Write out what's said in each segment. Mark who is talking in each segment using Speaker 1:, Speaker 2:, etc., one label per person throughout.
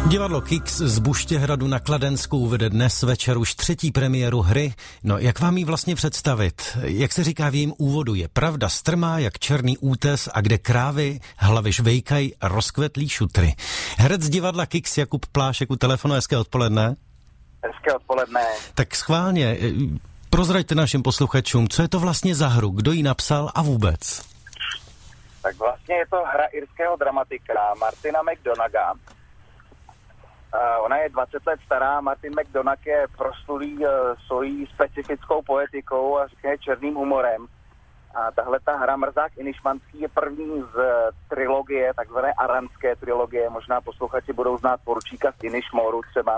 Speaker 1: Divadlo Kix z Buštěhradu na Kladenskou vede dnes večer už 3. premiéru hry. No, jak vám ji vlastně představit? Jak se říká v jejím úvodu, je pravda strmá jak černý útes a kde krávy hlavy žvejkají a rozkvetlí šutry. Herec divadla Kix Jakub Plášek u telefonu. Hezké odpoledne.
Speaker 2: Hezké odpoledne.
Speaker 1: Tak schválně, prozraďte našim posluchačům, co je to vlastně za hru, kdo ji napsal a vůbec?
Speaker 2: Tak vlastně je to hra irského dramatika Martina McDonaga. Ona je 20 let stará. Martin McDonagh je proslulý svojí specifickou poetikou a řekněme černým humorem. A tahle ta hra Mrzák Inišmanský je první z trilogie, takzvané aranské trilogie. Možná posluchači budou znát Poručíka z Inišmoru třeba.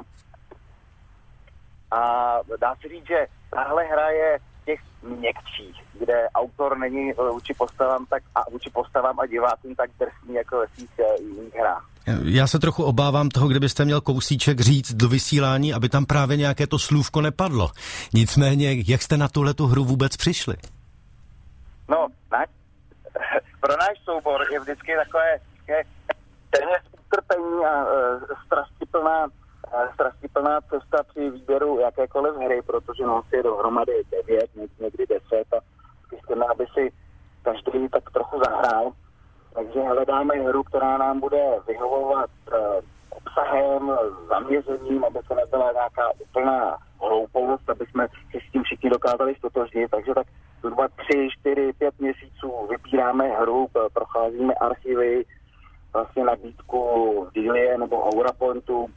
Speaker 2: A dá se říct, že tahle hra je těch měkčích, kde autor není vůči postavám a divákům tak drsný jako ve svých jiných hrách.
Speaker 1: Já se trochu obávám toho, kdybyste měl kousíček říct do vysílání, aby tam právě nějaké to slůvko nepadlo. Nicméně, jak jste na tuhletu hru vůbec přišli?
Speaker 2: No, pro náš soubor je vždycky takové téměř utrpení a strastiplná cesta při výběru jakékoliv hry, protože nás je dohromady 9, někdy 10 a chceme, aby si každý tak trochu zahrál. Takže hledáme hru, která nám bude vyhovovat obsahem, zaměřením, aby se nebyla nějaká úplná hloupost, aby jsme se s tím všichni dokázali stotožnit. Takže tak zhruba 3, 4, 5 měsíců vybíráme hru, procházíme archivy, vlastně nabídku v Dealie nebo Aurapointu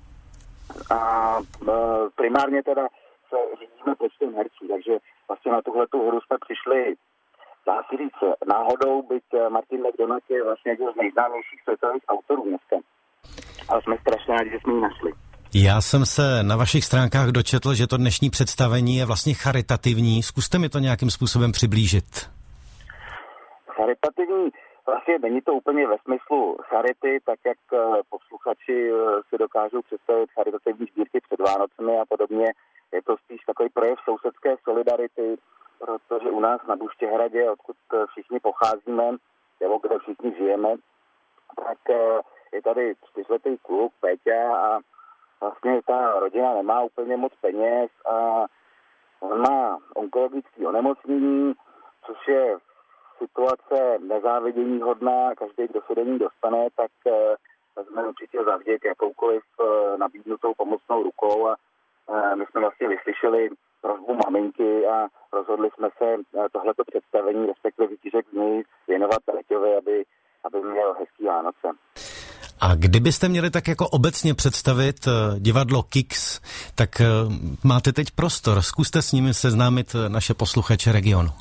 Speaker 2: a primárně teda se řídíme počtem herců. Takže vlastně na tuhletu hru jsme přišli, dá se říct, náhodou, byť Martin McDonagh je vlastně jeden z nejznámějších světových autorů dneska. Ale jsme strašně rádi, že jsme ji našli.
Speaker 1: Já jsem se na vašich stránkách dočetl, že to dnešní představení je vlastně charitativní. Zkuste mi to nějakým způsobem přiblížit.
Speaker 2: Charitativní, vlastně není to úplně ve smyslu charity, tak jak posluchači si dokážou představit charitativní sbírky před Vánocemi a podobně. Je to spíš takový projev sousedské solidarity, protože u nás na Buštěhradě, odkud všichni pocházíme, nebo kde všichni žijeme, tak je tady 4letý kluk, Péťa, a vlastně ta rodina nemá úplně moc peněz a on má onkologické onemocnění, což je situace nezáviděníhodná. Každý, kdo se do ní dostane, tak jsme určitě zavděk jakoukoliv nabídnutou pomocnou rukou a my jsme vlastně vyslyšeli prosbu maminky a rozhodli jsme se tohleto představení, respektive výtížek z něj věnovat Leťovi, aby měl hezký Vánoce.
Speaker 1: A kdybyste měli tak jako obecně představit divadlo Kix, tak máte teď prostor. Zkuste s nimi seznámit naše posluchače regionu.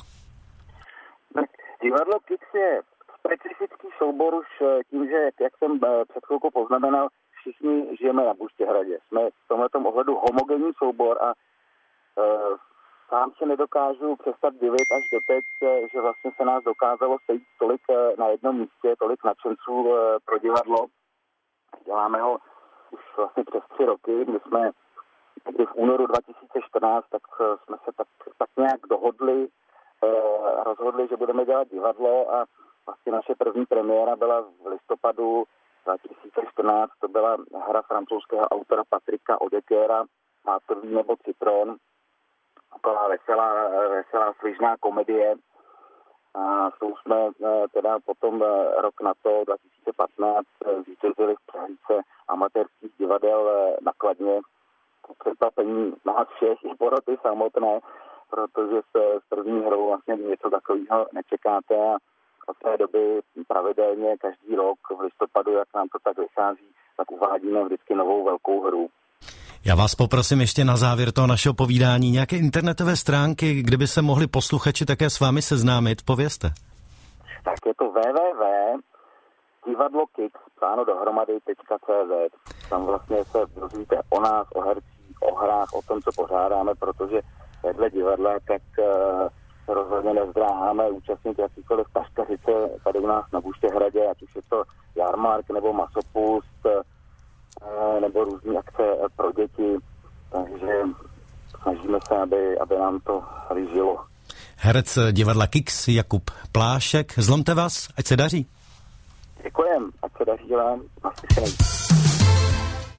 Speaker 2: Divadlo Kix je specifický soubor už tím, že, jak jsem před chvilkou poznamenal, všichni žijeme na Buštěhradě. Jsme v tomhletom ohledu homogenní soubor a sám se nedokážu přestat divit až doteď, že vlastně se nás dokázalo sejít tolik na jednom místě, tolik nadšenců pro divadlo. Děláme ho už vlastně přes 3 roky, kdy jsme někdy v únoru 2014, tak jsme se tak nějak dohodli, rozhodli, že budeme dělat divadlo a vlastně naše první premiéra byla v listopadu 2014, to byla hra francouzského autora Patrika Odeckera, Mátový nebo Citron. Byla veselá svižná komedie. A s tou jsme teda potom rok na to, 2015, zvítězili v přehlídce amatérských divadel na Kladně. Překvapení nás všech i poroty samotné, protože se s první hrou vlastně něco takového nečekáte a od té doby pravidelně každý rok v listopadu, jak nám to tak vychází, tak uvádíme vždycky novou velkou hru.
Speaker 1: Já vás poprosím ještě na závěr toho našeho povídání nějaké internetové stránky, kde by se mohli posluchači také s vámi seznámit. Povězte.
Speaker 2: Tak je to www.divadlokix.cz. Tam vlastně se dozvíte o nás, o hercích, o hrách, o tom, co pořádáme, protože vedle divadla tak rozhodně nezdráháme účastnit jakýkoliv taškařice tady u nás na Buštěhradě, ať už je to jarmark nebo masopust, nebo různé akce pro děti, takže snažíme se, aby nám to žilo.
Speaker 1: Herec divadla Kix Jakub Plášek, zlomte vás, ať se daří.
Speaker 2: Děkujem, ať se daří vám. Naslyšenou.